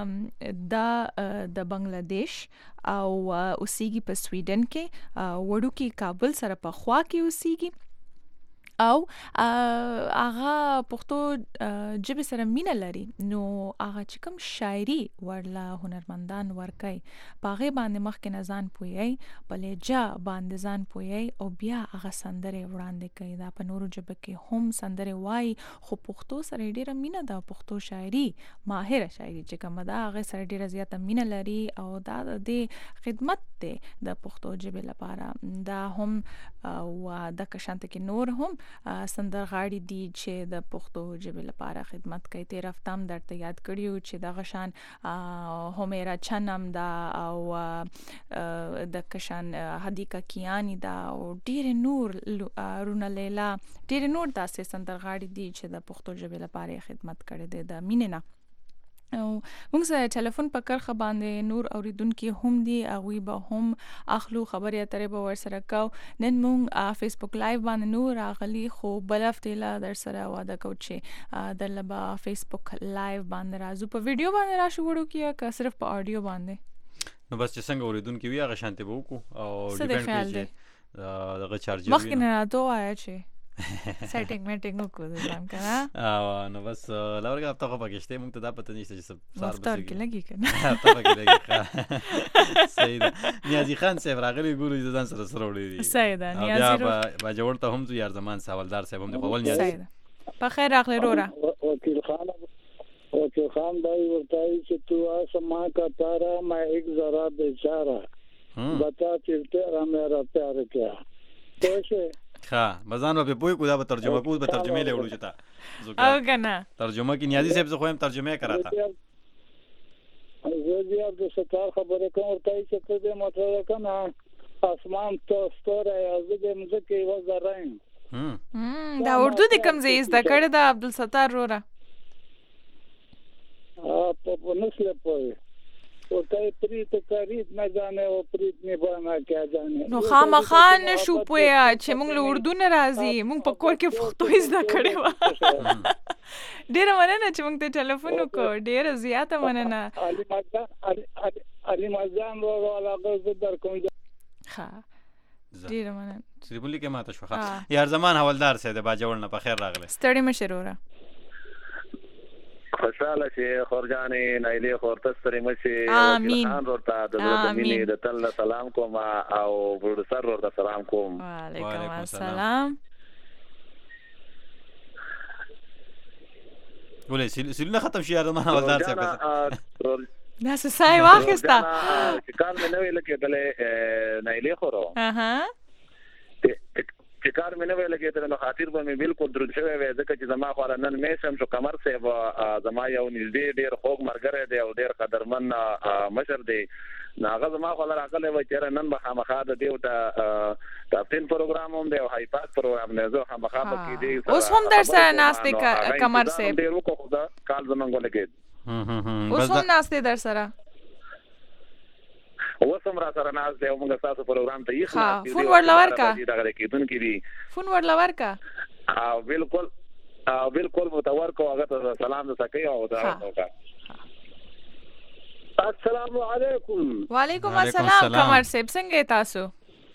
د بنگلاديش او اوسېږي په سویډن کې وړوکی کابل سره په خوا کې اوسېږي او هغه پښتو ژبې سره مینه لري نو هغه چې کوم شاعري ورله هنرمندان ورکوي په هغې باندې مخکې نه ځان پوهیږي په لهجه باندې ځان پوهیږي او بیا هغه سندرې وړاندې کوي دا په نورو ژبه کې هم سندرې وایي خو پښتو سره یې ډېره مینه ده پښتو شاعري ماهره شاعري چې کومه ده هغې سره ډېره زیاته مینه لري او دا د دې خدمت دی د پښتو ژبې لپاره دا هم او دغه شانته کې نور هم سندرغاړي دي چې د پښتو ژبې لپاره خدمت کوي تیر هفته هم درته یاد کړیو چې دغه شان همیرا چنم دا او دغه شان حدیقه کیانی دا او ډېر نور رونا لیلا ډېر نور داسې سندرغاړي دي چې د پښتو ژبې لپاره خدمت کړي دي د مینې نه او موږ سره ټلیفون په کرخه باندې نور اوریدونکي هم دي هغوی به هم اخلو خبرې اترې به ورسره کوو نن موږ فیسبوک لایو باندې نور راغلي خو بل هفتې له در سره واده کوو چې درله به فیسبوک لایو باندې راځو په ویډیو باندې راشو وړوکي که صرف په آډیو باندې نو بس چې څنګه اوریدونکي وي هغه شانتې به وکړو او ډیپینډ کوي چې دغه چارجر مخکې نه راته ووایه چې سیټینګ میټینګ وکړو د ځان که نه نو بس لورګه هفته خو پکې شته موږ ته دا پته نشته چې سار مفتار کې لګي که نه هفته پکې لګي صحیح ده نیازي خان صاحب راغلی ګورو چې ځان سره وړي دي صحیح ده نیازي با جوړ ته هم ځو یار زمان سوالدار صاحب هم د خپل نیازي صحیح ده په خیر راغلی رورا وکیل خان بھائی بتائی کہ تو آسماں کا تارا میں ایک ذرا بیچارہ بتا تیرا میرا پیار کیا کیسے ها مزان به پوی کو دا به ترجمه کو به ترجمه له وړو چتا او کنه ترجمه کې نیازي صاحب زه خو هم ترجمه کراتا زه بیا د ستار خبره کوم ورته چې ته دې مطلب کنه اسمان تو ستوره یازه دې مزه و زرایم دا اردو دې کوم ځای زده کړی دا عبدالستار رورا په نسل پوي ورته پریت کاریت نه ځانه او پریت نه باندې کیا ځانه نو خامخا نشو پوهه چې موږ له اردو نه راځي موږ په کور کې پښتو زده کړې وه ډېره مننه چې موږ ته ټلیفون وکړو ډېره زیاته مننه علي مازان ورو علاقه زه در کوم ښه ډېره مننه سریبونلی کې ماته شوه یار زمان حوالدار صاحب د باجوړ نه په خیر راغلی ستړی مه شې وروره خوشاله شي خورجانې نایلې خورته ستړې مه شي آمین خان ورته د زړه د مینې د تل سلام کوم او پروډوسر ورته سلام کوم وعلیکم السلام ولې سیلونه ختم شي یار زمان حوالدار صاحب دا څه سای واخیسته چې کار مې نه وی لګېدلی نایلې خورو چې کار مې نه وی لګېدلی نو خاطر به مې بالکل درود شوی وی ځکه چې زما خواله نن میشم شو قمر صاحب زما یو نږدې ډېر خوږ ملګری دی او ډېر قدرمن مشر دی نو هغه زما خواله راغلی وی چې نن به خامخا د دې ته ټاپ 10 پروګرام هم دی او های پاس پروګرام دی زه خامخا به کېدی اوس هم در سره ناست دی قمر صاحب ډېر وکړو خو دا کال زمونږ ولګېد اوس هم ناست دی در سره وسم را سره ناز دی او موږ تاسو پروګرام ته یې خلاص فون ورلا ورکا دغه کېدونکي دي فون ورلا ورکا او بالکل متور کو هغه ته سلام د سکي او دا وکړه السلام علیکم. وعلیکم وعلیکم السلام السلام. قمر صاحب څنګه تاسو؟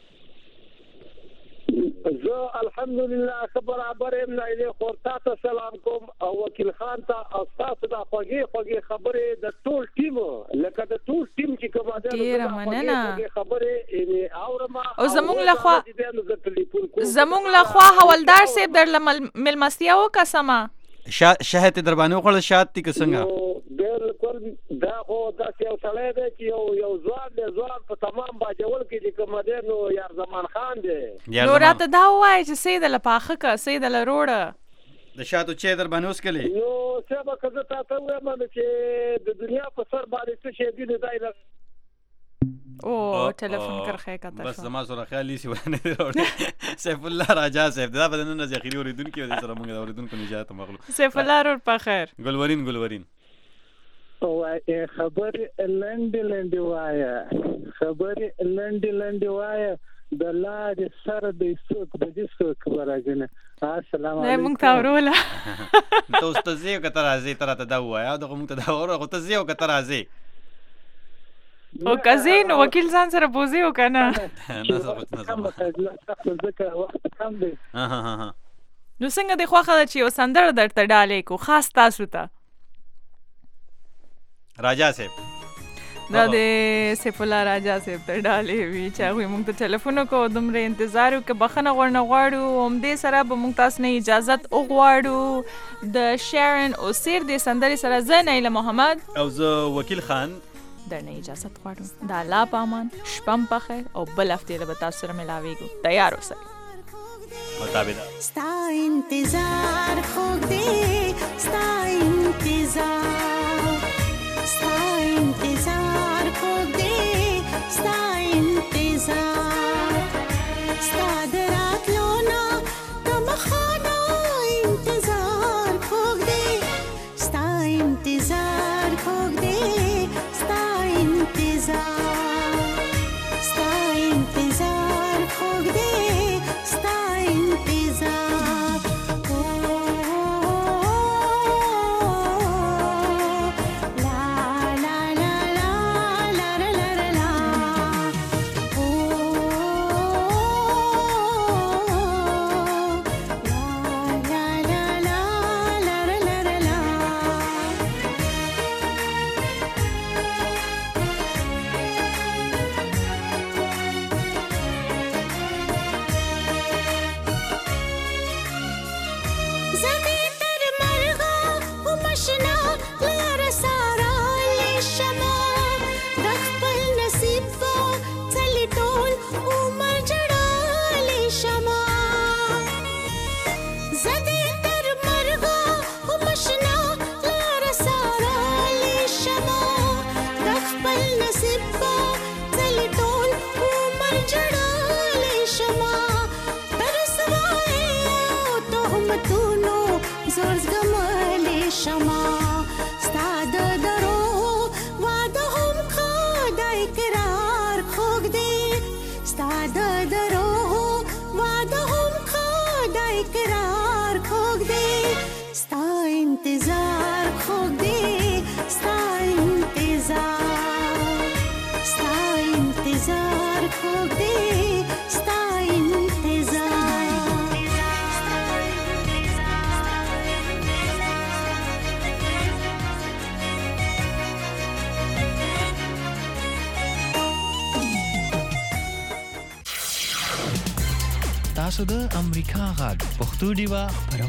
زه الحمدلله ښه برابر یم. نایلې خور ته سلام کوم او وکیل خان ته او تاسو د خوږې خبرې د ټول ټیم لکه د ټول ټیم چې کومه ده ډیره مننه. خبرې اورم او زمونږ لخوا حوالدار صاحب در ملمستیا وکسمه شاهد دربانه وخړل شات تی څنګه بالکل دا خو داسې یو سړی دی چې یو ځوان په تمام باجوړ کې چې کوم دی نو یار زمان خان دی. نو راته دا وایي چې سیده له پاخه که سیده له روړه د شاتو چې دربانه اوس کلی نو څه به که زه تاته ووایم چې د دنیا په سر باندې څه شی دي دی او ټلیفون کرخه کته بس زما سره خیالي سی ونه راوړي. سیف الله راجا صاحب دا بدنونه ذخیره اوریدونکو د سره موږ د اوریدونکو نجات مغلو. سیف الله رور په خیر. ګلورین وای خبرې لنډې وایه خبرې لنډې وایه د لارې سره د څوک د څوک راځنه. السلام نه علیکم. مونږ ته وروله ته اوس ته زیو کتر راځي تر ته دا وایا دغه موږ ته دا وره خو ته زیو کتر راځي او کزین وکیل ځان سره بوزي او کنه نه ځکه وخت کم دی. نو څنګه د خوخه چې یو سندره درته ډالې کو خاص تاسو ته راجا صاحب دا د سیف الله راجا صاحب ته ډالې وی چې هغه موږ ته ټلیفون وکړو دومره انتظار وکړو بخنه غواړو هم دې سره به موږ تاسو نه اجازه وغواړو د شیرن او سیر د سندري سره زه نیله محمد او زه وکیل خان درنه اجازه غواړم. د الله په امان شپم په خیر او بل هفته به تاسو سره ملاویږو. تیار اوسئ او تابعدار. ستا انتظار خوږ دی ستا انتظار خوږ دی ستا انتظار ستا د راتلو نه د مخانه انتظار خوږ دی ستا انتظار خوږ دی ستا انتظار خوږ دی ستا انتظار تاسو د امریکا غږ پښتو ډیوا